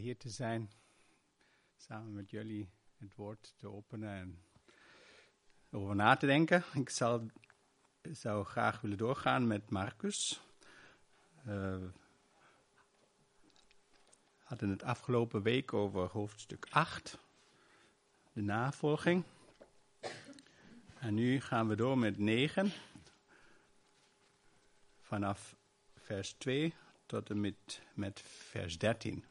Hier te zijn, samen met jullie het woord te openen en over na te denken. Ik zou graag willen doorgaan met Marcus. We hadden het afgelopen week over hoofdstuk 8, de navolging. En nu gaan we door met 9, vanaf vers 2 tot en met vers 13.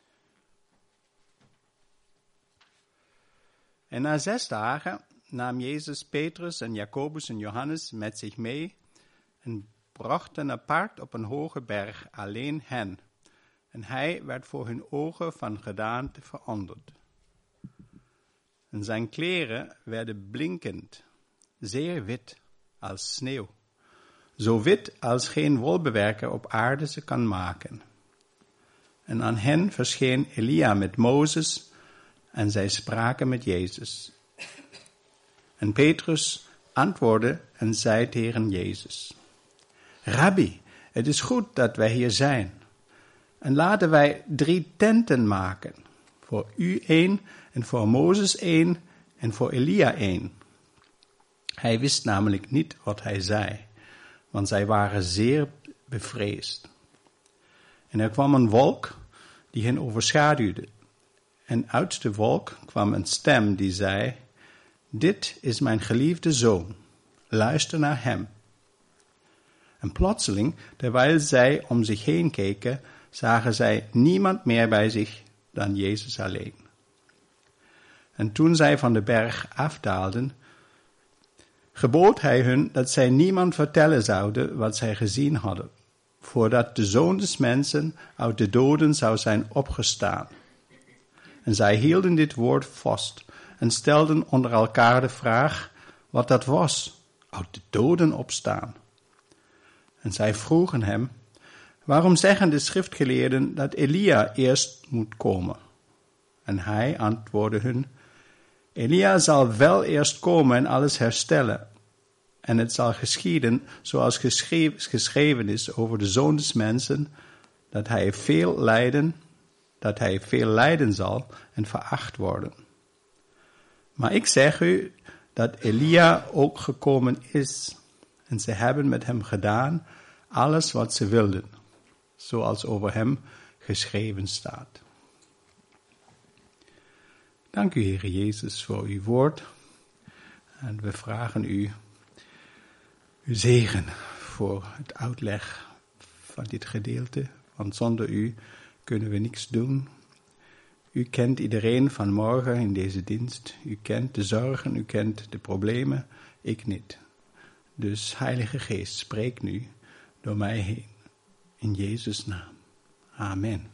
En na 6 dagen nam Jezus Petrus en Jacobus en Johannes met zich mee en bracht hen apart op een hoge berg, alleen hen. En hij werd voor hun ogen van gedaante veranderd. En zijn kleren werden blinkend, zeer wit als sneeuw. Zo wit als geen wolbewerker op aarde ze kan maken. En aan hen verscheen Elia met Mozes en zij spraken met Jezus. En Petrus antwoordde en zei tegen Jezus: Rabbi, het is goed dat wij hier zijn. En laten wij 3 tenten maken. Voor u 1 en voor Mozes 1 en voor Elia 1. Hij wist namelijk niet wat hij zei, want zij waren zeer bevreesd. En er kwam een wolk die hen overschaduwde. En uit de wolk kwam een stem die zei: Dit is mijn geliefde zoon, luister naar hem. En plotseling, terwijl zij om zich heen keken, zagen zij niemand meer bij zich dan Jezus alleen. En toen zij van de berg afdaalden, gebood hij hun dat zij niemand vertellen zouden wat zij gezien hadden, voordat de Zoon des Mensen uit de doden zou zijn opgestaan. En zij hielden dit woord vast en stelden onder elkaar de vraag wat dat was, uit de doden opstaan. En zij vroegen hem: waarom zeggen de schriftgeleerden dat Elia eerst moet komen? En hij antwoordde hun: Elia zal wel eerst komen en alles herstellen. En het zal geschieden zoals geschreven is over de Zoon des Mensen, dat hij veel lijden zal en veracht worden. Maar ik zeg u dat Elia ook gekomen is. En ze hebben met hem gedaan alles wat ze wilden, zoals over hem geschreven staat. Dank u, Heer Jezus, voor uw woord. En we vragen u uw zegen voor het uitleg van dit gedeelte. Want zonder u kunnen we niks doen. U kent iedereen vanmorgen in deze dienst. U kent de zorgen, u kent de problemen, ik niet. Dus Heilige Geest, spreek nu door mij heen. In Jezus' naam. Amen.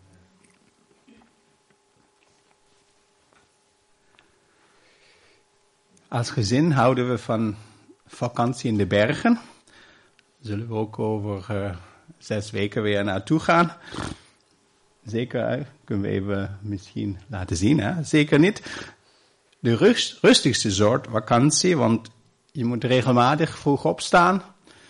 Als gezin houden we van vakantie in de bergen. Daar zullen we ook over 6 weken weer naartoe gaan. Zeker, kunnen we even misschien laten zien. Hè? Zeker niet de rustigste soort vakantie, want je moet regelmatig vroeg opstaan.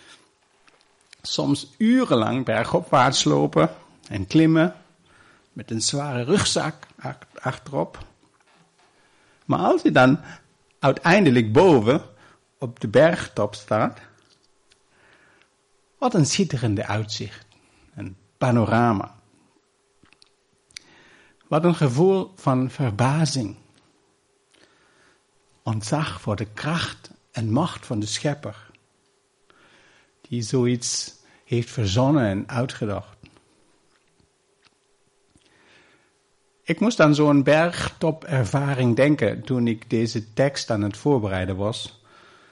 Soms urenlang bergopwaarts lopen en klimmen met een zware rugzak achterop. Maar als je dan uiteindelijk boven op de bergtop staat, wat een schitterende uitzicht, een panorama. Wat een gevoel van verbazing, ontzag voor de kracht en macht van de Schepper, die zoiets heeft verzonnen en uitgedacht. Ik moest aan zo'n bergtopervaring denken toen ik deze tekst aan het voorbereiden was.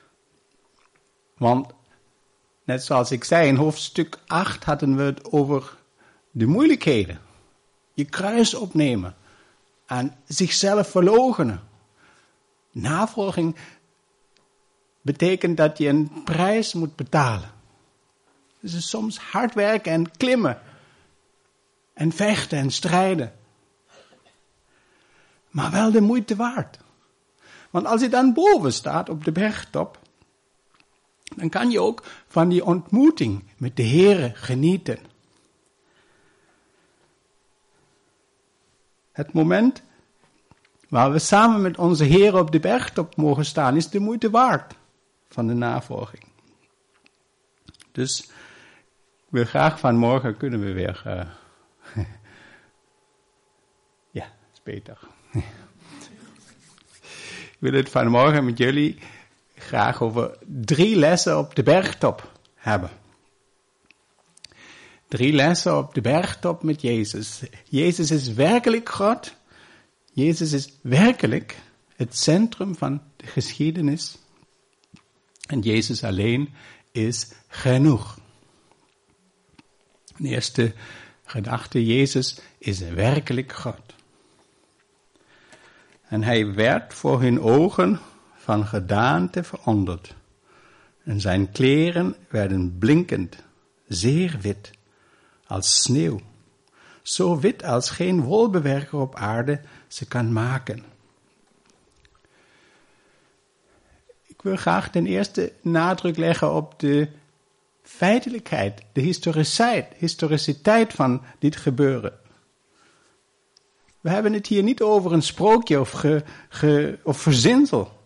Want, net zoals ik zei, in hoofdstuk 8 hadden we het over de moeilijkheden. Je kruis opnemen en zichzelf verloochenen. Navolging betekent dat je een prijs moet betalen. Dus het is soms hard werken en klimmen. En vechten en strijden. Maar wel de moeite waard. Want als je dan boven staat op de bergtop, dan kan je ook van die ontmoeting met de Heere genieten. Het moment waar we samen met onze Heer op de bergtop mogen staan, is de moeite waard van de navolging. Dus ik wil graag vanmorgen kunnen we weer... ja, is beter. Ik wil het vanmorgen met jullie graag over 3 lessen op de bergtop hebben. 3 lessen op de bergtop met Jezus. Jezus is werkelijk God. Jezus is werkelijk het centrum van de geschiedenis. En Jezus alleen is genoeg. De eerste gedachte, Jezus is werkelijk God. En hij werd voor hun ogen van gedaante veranderd. En zijn kleren werden blinkend, zeer wit, als sneeuw. Zo wit als geen wolbewerker op aarde ze kan maken. Ik wil graag ten eerste nadruk leggen op de feitelijkheid, de historiciteit van dit gebeuren. We hebben het hier niet over een sprookje of verzinsel.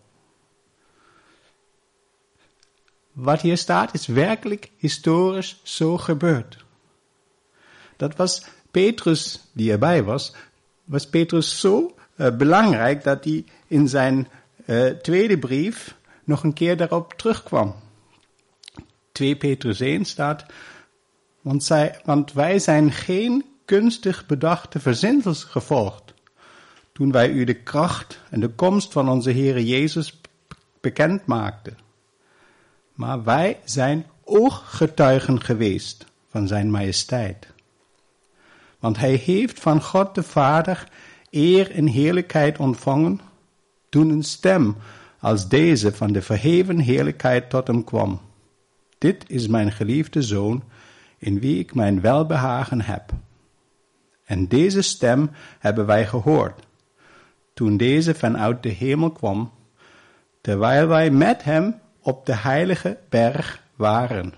Wat hier staat is werkelijk historisch zo gebeurd. Dat was Petrus, die erbij was Petrus zo belangrijk dat hij in zijn tweede brief nog een keer daarop terugkwam. 2 Petrus 1 staat, want wij zijn geen kunstig bedachte verzinsels gevolgd, toen wij u de kracht en de komst van onze Heere Jezus bekend maakten. Maar wij zijn ooggetuigen geweest van zijn majesteit. Want hij heeft van God de Vader eer en heerlijkheid ontvangen, toen een stem als deze van de verheven heerlijkheid tot hem kwam. Dit is mijn geliefde Zoon, in wie ik mijn welbehagen heb. En deze stem hebben wij gehoord, toen deze vanuit de hemel kwam, terwijl wij met hem op de heilige berg waren.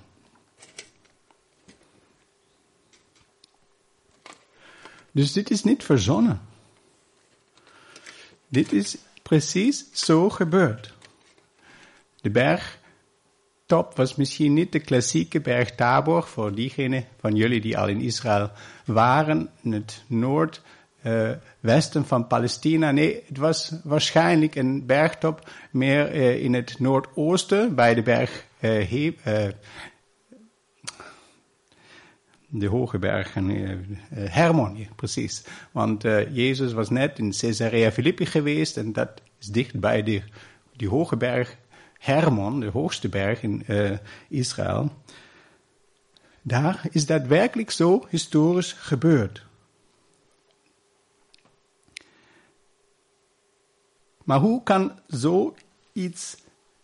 Dus dit is niet verzonnen. Dit is precies zo gebeurd. De bergtop was misschien niet de klassieke berg Tabor, voor diegenen van jullie die al in Israël waren, in het noordwesten van Palestina. Nee, het was waarschijnlijk een bergtop meer in het noordoosten, bij de berg de hoge bergen, Hermon, precies. Want Jezus was net in Caesarea Philippi geweest en dat is dicht bij die hoge berg Hermon, de hoogste berg in Israël. Daar is dat werkelijk zo historisch gebeurd. Maar hoe kan zoiets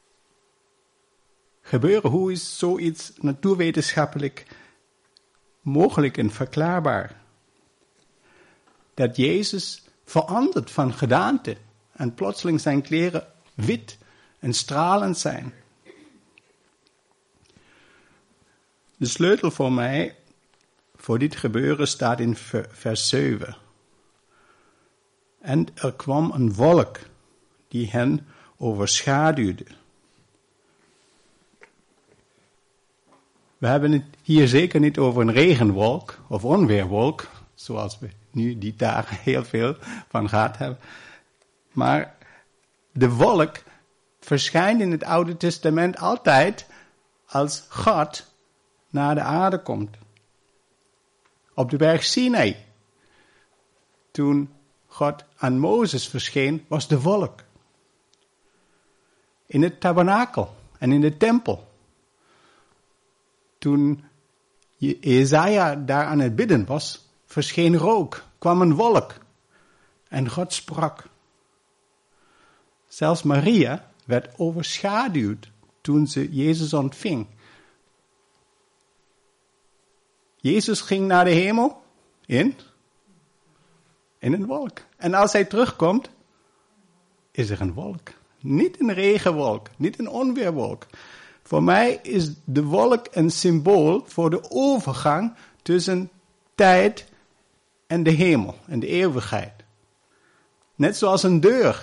gebeuren? Hoe is zoiets natuurwetenschappelijk mogelijk en verklaarbaar? Dat Jezus verandert van gedaante en plotseling zijn kleren wit en stralend zijn. De sleutel voor mij, voor dit gebeuren, staat in vers 7. En er kwam een wolk die hen overschaduwde. We hebben het hier zeker niet over een regenwolk of onweerwolk, zoals we nu die dagen heel veel van gehad hebben. Maar de wolk verschijnt in het Oude Testament altijd als God naar de aarde komt. Op de berg Sinai, toen God aan Mozes verscheen, was de wolk. In het tabernakel en in de tempel. Toen Jesaja daar aan het bidden was, verscheen rook, kwam een wolk en God sprak. Zelfs Maria werd overschaduwd toen ze Jezus ontving. Jezus ging naar de hemel in een wolk. En als hij terugkomt, is er een wolk. Niet een regenwolk, niet een onweerwolk. Voor mij is de wolk een symbool voor de overgang tussen tijd en de hemel en de eeuwigheid. Net zoals een deur.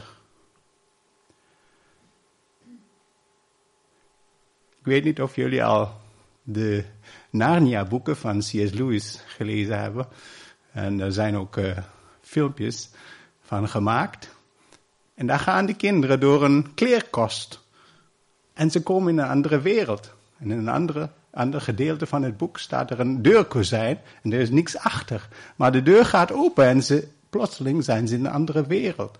Ik weet niet of jullie al de Narnia-boeken van C.S. Lewis gelezen hebben. En er zijn ook filmpjes van gemaakt. En daar gaan de kinderen door een kleerkast. En ze komen in een andere wereld. En in een ander gedeelte van het boek staat er een deurkozijn. En er is niks achter. Maar de deur gaat open en plotseling zijn ze in een andere wereld.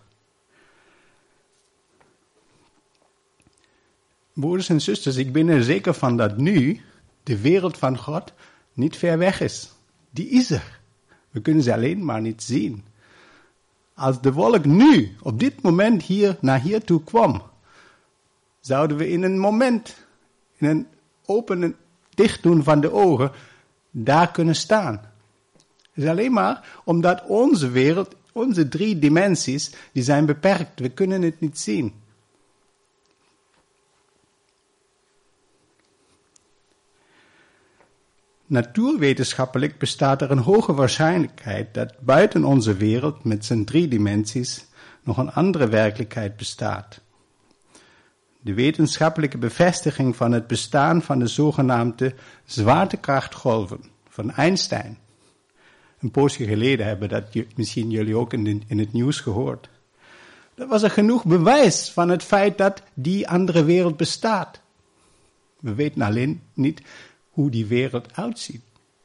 Broeders en zusters, ik ben er zeker van dat nu de wereld van God niet ver weg is. Die is er. We kunnen ze alleen maar niet zien. Als de wolk nu, op dit moment naar hier toe kwam, zouden we in een moment, in een open en dicht doen van de ogen, daar kunnen staan. Het is alleen maar omdat onze wereld, onze 3 dimensies, die zijn beperkt. We kunnen het niet zien. Natuurwetenschappelijk bestaat er een hoge waarschijnlijkheid dat buiten onze wereld met zijn 3 dimensies nog een andere werkelijkheid bestaat. De wetenschappelijke bevestiging van het bestaan van de zogenaamde zwaartekrachtgolven van Einstein. Een poosje geleden hebben dat misschien jullie ook in het nieuws gehoord. Dat was er genoeg bewijs van het feit dat die andere wereld bestaat. We weten alleen niet hoe die wereld uitziet.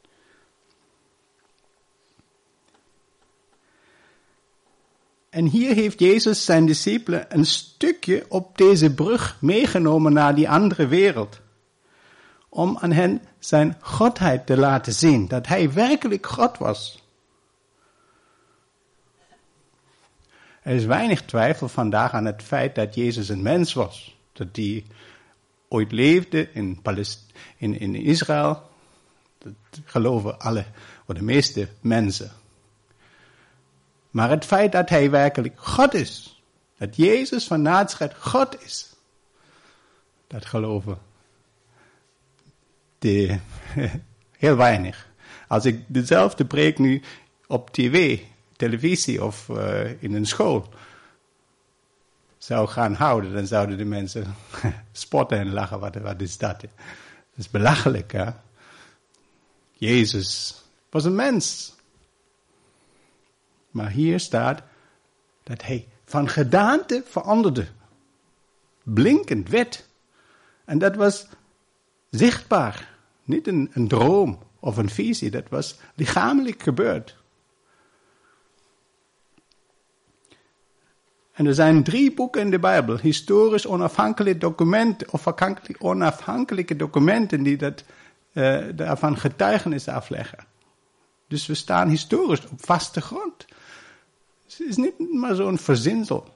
En hier heeft Jezus zijn discipelen een stukje op deze brug meegenomen naar die andere wereld. Om aan hen zijn godheid te laten zien, dat hij werkelijk God was. Er is weinig twijfel vandaag aan het feit dat Jezus een mens was. Dat hij ooit leefde in Israël. Dat geloven alle, of de meeste mensen. Maar het feit dat hij werkelijk God is, dat Jezus van Nazareth God is, dat geloven heel weinig. Als ik dezelfde preek nu op televisie of in een school zou gaan houden, dan zouden de mensen spotten en lachen. Wat is dat? Dat is belachelijk, hè? Jezus was een mens. Maar hier staat dat hij van gedaante veranderde. Blinkend werd. En dat was zichtbaar. Niet een droom of een visie. Dat was lichamelijk gebeurd. En er zijn 3 boeken in de Bijbel. Historisch onafhankelijke documenten. Of onafhankelijke documenten die daarvan getuigenis afleggen. Dus we staan historisch op vaste grond. Het is niet maar zo'n verzinsel.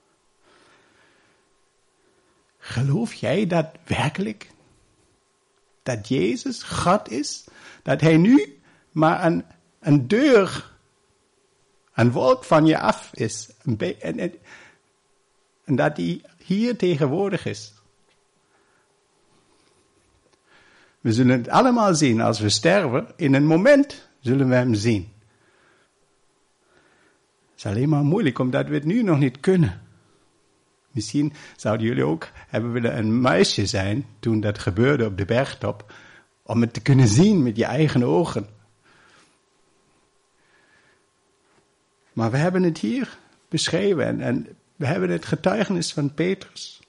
Geloof jij dat werkelijk? Dat Jezus God is? Dat hij nu maar een deur, een wolk van je af is. En dat hij hier tegenwoordig is. We zullen het allemaal zien als we sterven. In een moment zullen we hem zien. Het is alleen maar moeilijk, omdat we het nu nog niet kunnen. Misschien zouden jullie ook hebben willen een muisje zijn, toen dat gebeurde op de bergtop, om het te kunnen zien met je eigen ogen. Maar we hebben het hier beschreven en we hebben het getuigenis van Petrus.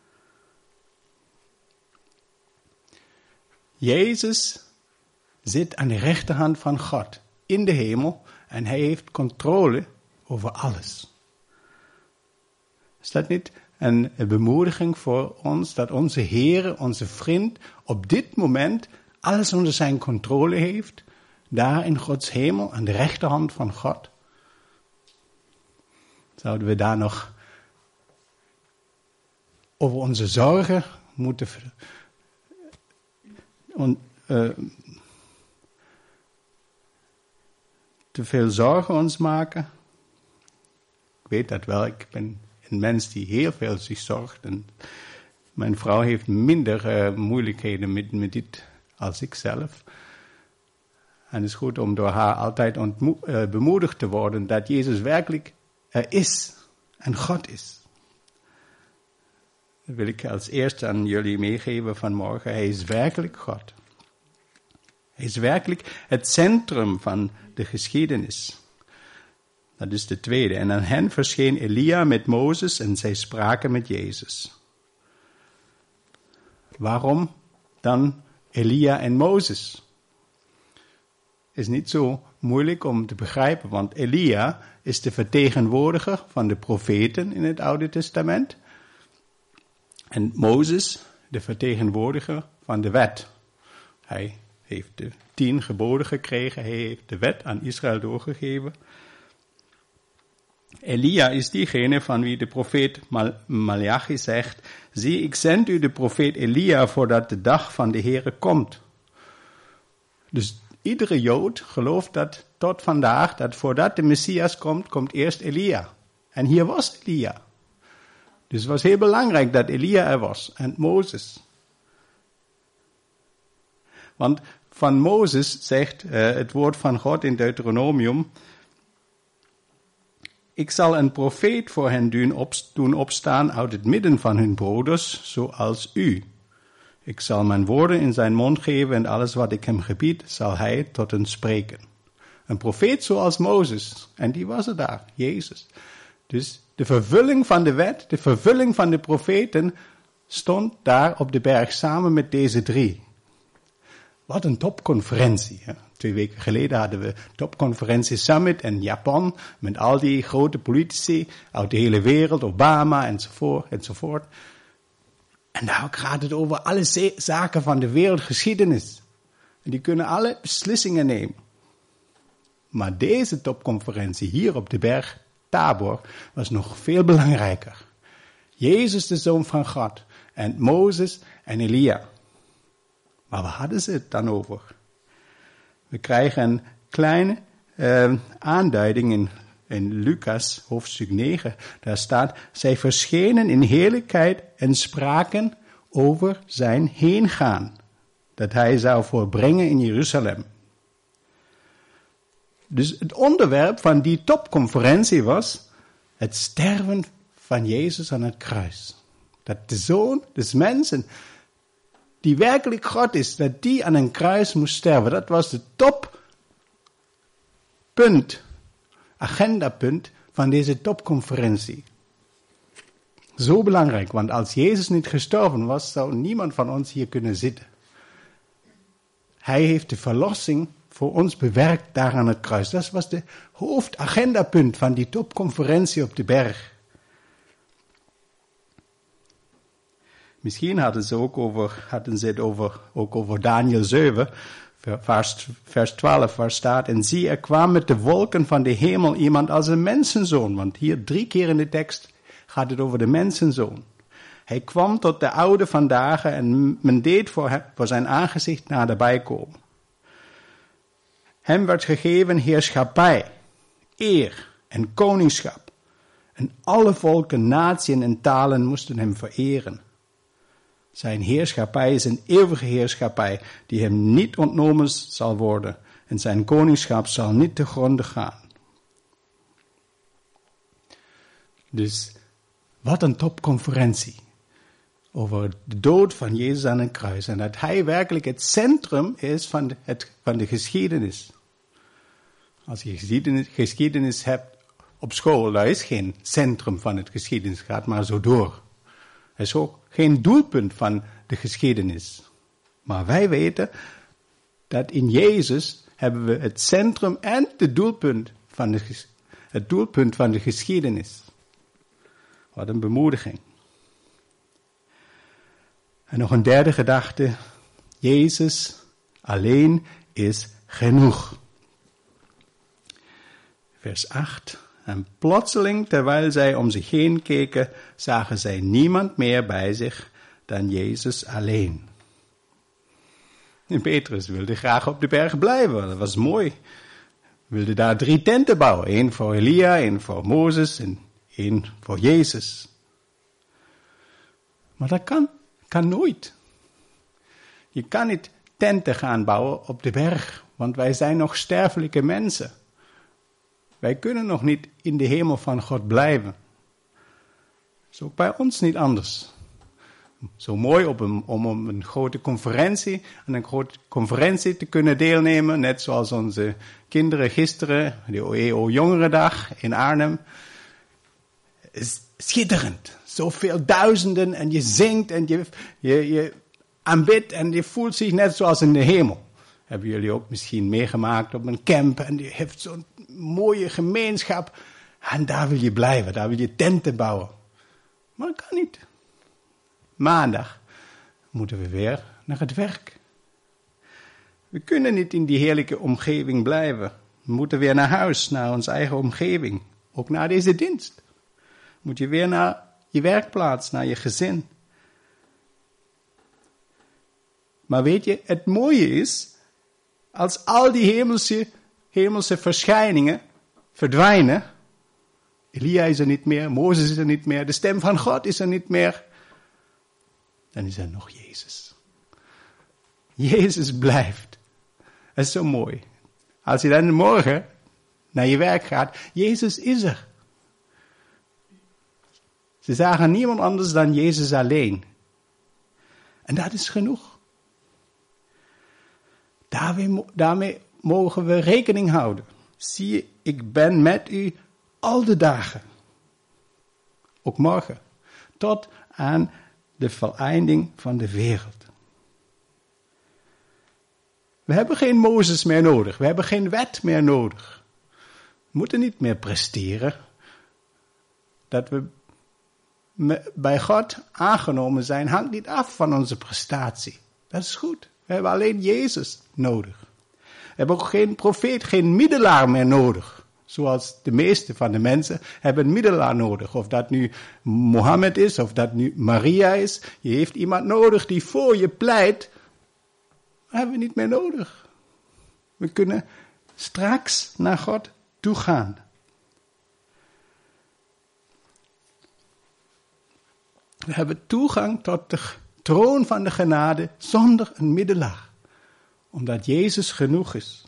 Jezus zit aan de rechterhand van God in de hemel en hij heeft controle over alles. Is dat niet een bemoediging voor ons dat onze Heer, onze vriend, op dit moment alles onder zijn controle heeft, daar in Gods hemel aan de rechterhand van God? Zouden we daar nog over onze zorgen moeten te veel zorgen ons maken? Ik weet dat wel, ik ben een mens die heel veel zich zorgt. En mijn vrouw heeft minder moeilijkheden met dit als ik zelf. En het is goed om door haar altijd bemoedigd te worden dat Jezus werkelijk er is en God is. Dat wil ik als eerste aan jullie meegeven vanmorgen. Hij is werkelijk God. Hij is werkelijk het centrum van de geschiedenis. Dat is de tweede. En aan hen verscheen Elia met Mozes en zij spraken met Jezus. Waarom dan Elia en Mozes? Is niet zo moeilijk om te begrijpen, want Elia is de vertegenwoordiger van de profeten in het Oude Testament. En Mozes, de vertegenwoordiger van de wet. Hij heeft de 10 geboden gekregen, hij heeft de wet aan Israël doorgegeven. Elia is diegene van wie de profeet Malachi zegt, zie, ik zend u de profeet Elia voordat de dag van de Heere komt. Dus iedere Jood gelooft dat tot vandaag, dat voordat de Messias komt, komt eerst Elia. En hier was Elia. Dus het was heel belangrijk dat Elia er was en Mozes. Want van Mozes zegt het woord van God in Deuteronomium, ik zal een profeet voor hen doen opstaan uit het midden van hun broeders, zoals u. Ik zal mijn woorden in zijn mond geven en alles wat ik hem gebied, zal hij tot hen spreken. Een profeet zoals Mozes. En die was er daar, Jezus. Dus de vervulling van de wet, de vervulling van de profeten, stond daar op de berg samen met deze 3. Wat een topconferentie. Hè? 2 weken geleden hadden we topconferentie Summit in Japan, met al die grote politici uit de hele wereld, Obama enzovoort. En daar gaat het over alle zaken van de wereldgeschiedenis. En die kunnen alle beslissingen nemen. Maar deze topconferentie hier op de berg Tabor was nog veel belangrijker. Jezus, de Zoon van God, en Mozes en Elia. Maar waar hadden ze het dan over? We krijgen een kleine aanduiding in Lucas, hoofdstuk 9. Daar staat, zij verschenen in heerlijkheid en spraken over zijn heengaan, dat hij zou voorbrengen in Jeruzalem. Dus het onderwerp van die topconferentie was het sterven van Jezus aan het kruis. Dat de Zoon des mensen, die werkelijk God is, dat die aan een kruis moest sterven. Dat was de toppunt, agendapunt van deze topconferentie. Zo belangrijk, want als Jezus niet gestorven was, zou niemand van ons hier kunnen zitten. Hij heeft de verlossing voor ons bewerkt daar aan het kruis. Dat was de hoofdagendapunt van die topconferentie op de berg. Misschien hadden ze het ook over Daniel 7, vers 12, waar staat, en zie, er kwam met de wolken van de hemel iemand als een mensenzoon. Want hier 3 keer in de tekst gaat het over de mensenzoon. Hij kwam tot de oude van dagen en men deed voor zijn aangezicht naderbij komen. Hem werd gegeven heerschappij, eer en koningschap. En alle volken, naties en talen moesten hem vereren. Zijn heerschappij is een eeuwige heerschappij die hem niet ontnomen zal worden. En zijn koningschap zal niet te gronde gaan. Dus wat een topconferentie over de dood van Jezus aan het kruis. En dat hij werkelijk het centrum is van de geschiedenis. Als je geschiedenis hebt op school, daar is geen centrum van het geschiedenis. Het gaat maar zo door. Er is ook geen doelpunt van de geschiedenis. Maar wij weten dat in Jezus hebben we het centrum en het doelpunt van de geschiedenis. Wat een bemoediging. En nog een derde gedachte. Jezus alleen is genoeg. Vers 8. En plotseling, terwijl zij om zich heen keken, zagen zij niemand meer bij zich dan Jezus alleen. En Petrus wilde graag op de berg blijven, dat was mooi. Wilde daar 3 tenten bouwen, 1 voor Elia, 1 voor Mozes en 1 voor Jezus. Maar dat kan nooit. Je kan niet tenten gaan bouwen op de berg, want wij zijn nog sterfelijke mensen. Wij kunnen nog niet in de hemel van God blijven. Dat is ook bij ons niet anders. Zo mooi om een grote conferentie, aan een grote conferentie te kunnen deelnemen, net zoals onze kinderen gisteren, de OEO Jongerendag in Arnhem. Is schitterend. Zoveel duizenden en je zingt en je aanbidt en je voelt zich net zoals in de hemel. Hebben jullie ook misschien meegemaakt op een camp en je hebt zo'n mooie gemeenschap en daar wil je blijven, daar wil je tenten bouwen. Maar dat kan niet. Maandag moeten we weer naar het werk. We kunnen niet in die heerlijke omgeving blijven. We moeten weer naar huis, naar onze eigen omgeving. Ook naar deze dienst. Moet je weer naar je werkplaats, naar je gezin. Maar weet je, het mooie is, als al die hemelse verschijningen verdwijnen, Elia is er niet meer, Mozes is er niet meer, de stem van God is er niet meer, dan is er nog Jezus. Jezus blijft. Dat is zo mooi. Als je dan morgen naar je werk gaat, Jezus is er. Ze zagen niemand anders dan Jezus alleen. En dat is genoeg. Daarmee mogen we rekening houden. Zie, ik ben met u al de dagen. Ook morgen. Tot aan de voleinding van de wereld. We hebben geen Mozes meer nodig. We hebben geen wet meer nodig. We moeten niet meer presteren. Dat we bij God aangenomen zijn, hangt niet af van onze prestatie. Dat is goed. We hebben alleen Jezus nodig. We hebben ook geen profeet, geen middelaar meer nodig. Zoals de meeste van de mensen hebben een middelaar nodig. Of dat nu Mohammed is, of dat nu Maria is. Je heeft iemand nodig die voor je pleit. Dat hebben we niet meer nodig. We kunnen straks naar God toe gaan. We hebben toegang tot de troon van de genade zonder een middelaar. Omdat Jezus genoeg is.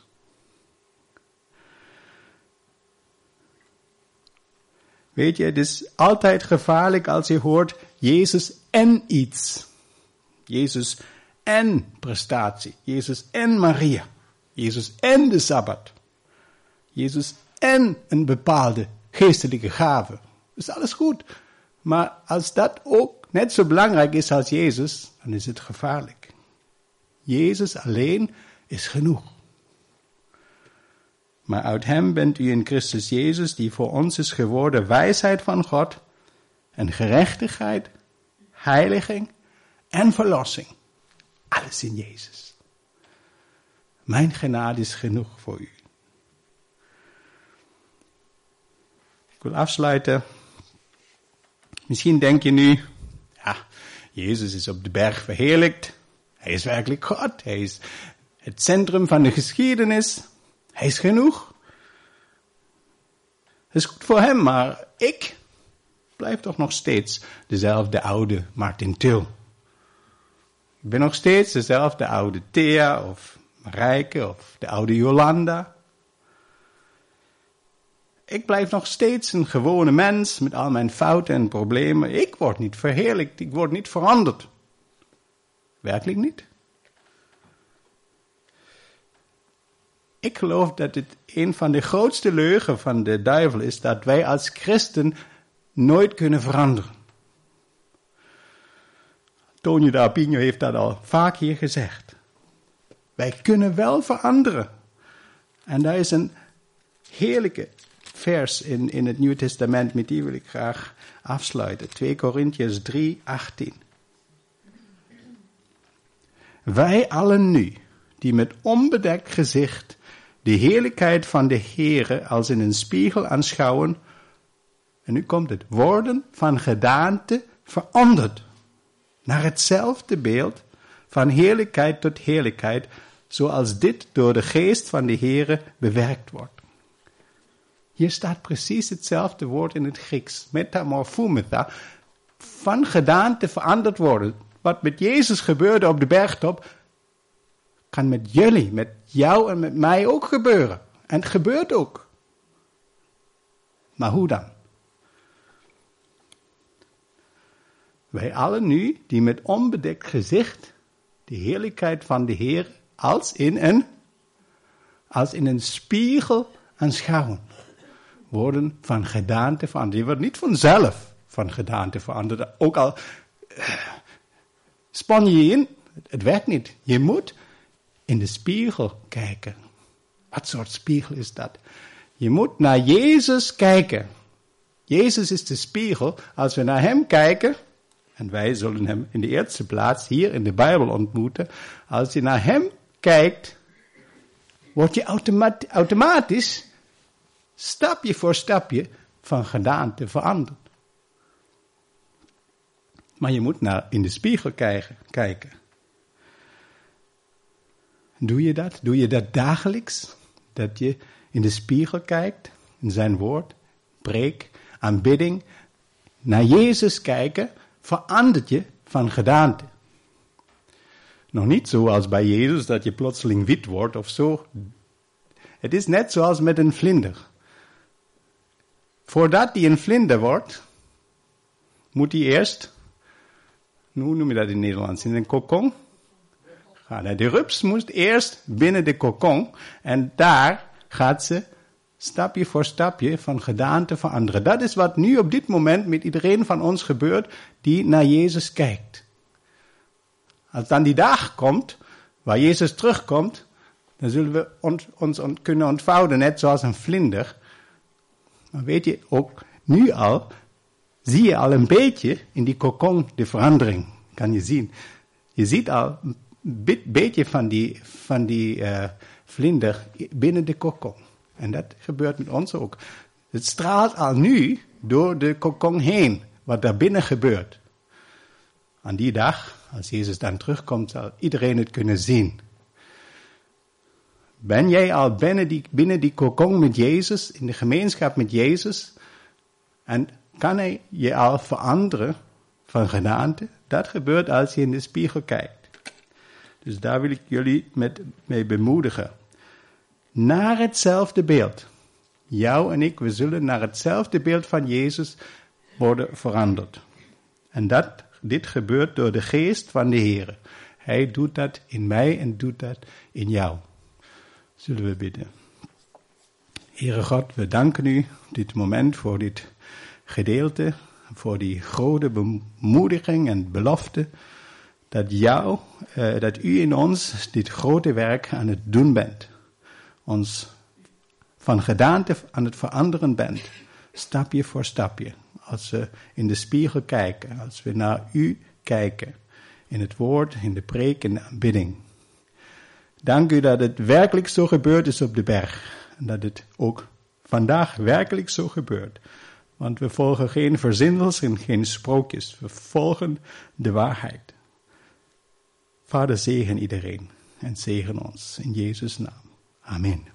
Weet je, het is altijd gevaarlijk als je hoort Jezus en iets. Jezus en prestatie. Jezus en Maria. Jezus en de Sabbat. Jezus en een bepaalde geestelijke gave. Dat is alles goed. Maar als dat ook net zo belangrijk is als Jezus, dan is het gevaarlijk. Jezus alleen is genoeg. Maar uit hem bent u in Christus Jezus, die voor ons is geworden wijsheid van God en gerechtigheid, heiliging en verlossing. Alles in Jezus. Mijn genade is genoeg voor u. Ik wil afsluiten. Misschien denk je nu, ja, Jezus is op de berg verheerlijkt. Hij is werkelijk God. Hij is het centrum van de geschiedenis. Hij is genoeg. Het is goed voor hem, maar ik blijf toch nog steeds dezelfde oude Martin Til. Ik ben nog steeds dezelfde oude Thea of Marijke of de oude Jolanda. Ik blijf nog steeds een gewone mens met al mijn fouten en problemen. Ik word niet verheerlijkt, ik word niet veranderd. Werkelijk niet. Ik geloof dat het een van de grootste leugen van de duivel is dat wij als christen nooit kunnen veranderen. Antonio da Pino heeft dat al vaak hier gezegd. Wij kunnen wel veranderen. En daar is een heerlijke vers in het Nieuwe Testament, met die wil ik graag afsluiten. 2 Korintiërs 3:18. Wij allen nu, die met onbedekt gezicht de heerlijkheid van de Heere als in een spiegel aanschouwen, en nu komt het, worden van gedaante veranderd naar hetzelfde beeld, van heerlijkheid tot heerlijkheid, zoals dit door de geest van de Heere bewerkt wordt. Hier staat precies hetzelfde woord in het Grieks, metamorphometa, van gedaante veranderd worden. Wat met Jezus gebeurde op de bergtop, kan met jullie, met jou en met mij ook gebeuren. En het gebeurt ook. Maar hoe dan? Wij allen nu, die met onbedekt gezicht de heerlijkheid van de Heer als in een spiegel aanschouwen, worden van gedaante veranderd. Je wordt niet vanzelf van gedaante veranderd. Ook al span je in, het werkt niet. Je moet in de spiegel kijken. Wat soort spiegel is dat? Je moet naar Jezus kijken. Jezus is de spiegel. Als we naar hem kijken, en wij zullen hem in de eerste plaats hier in de Bijbel ontmoeten. Als je naar hem kijkt, word je automatisch, stapje voor stapje, van gedaante veranderd. Maar je moet in de spiegel kijken. Doe je dat? Doe je dat dagelijks? Dat je in de spiegel kijkt, in zijn woord, preek, aanbidding, naar Jezus kijken, verandert je van gedaante. Nog niet zoals bij Jezus, dat je plotseling wit wordt of zo. Het is net zoals met een vlinder. Voordat hij een vlinder wordt, moet hij eerst, hoe noem je dat in het Nederlands, in een kokon? De rups moest eerst binnen de kokon en daar gaat ze stapje voor stapje van gedaante veranderen. Dat is wat nu op dit moment met iedereen van ons gebeurt die naar Jezus kijkt. Als dan die dag komt, waar Jezus terugkomt, dan zullen we ons kunnen ontvouwen, net zoals een vlinder. Maar weet je, ook nu al, zie je al een beetje in die kokon de verandering, kan je zien. Je ziet al een beetje van die vlinder binnen de kokon. En dat gebeurt met ons ook. Het straalt al nu door de kokon heen, wat daar binnen gebeurt. Aan die dag, als Jezus dan terugkomt, zal iedereen het kunnen zien. Ben jij al binnen die kokon met Jezus, in de gemeenschap met Jezus? En kan hij je al veranderen van gedaante? Dat gebeurt als je in de spiegel kijkt. Dus daar wil ik jullie mee bemoedigen. Naar hetzelfde beeld. Jou en ik, we zullen naar hetzelfde beeld van Jezus worden veranderd. En dit gebeurt door de geest van de Heer. Hij doet dat in mij en doet dat in jou. Zullen we bidden. Heere God, we danken u op dit moment voor dit gedeelte, voor die grote bemoediging en belofte, dat u in ons dit grote werk aan het doen bent. Ons van gedaante aan het veranderen bent, stapje voor stapje. Als we in de spiegel kijken, als we naar u kijken, in het woord, in de preek, in de aanbidding. Dank u dat het werkelijk zo gebeurd is op de berg. En dat het ook vandaag werkelijk zo gebeurt. Want we volgen geen verzinsels en geen sprookjes. We volgen de waarheid. Vader, zegen iedereen en zegen ons in Jezus' naam. Amen.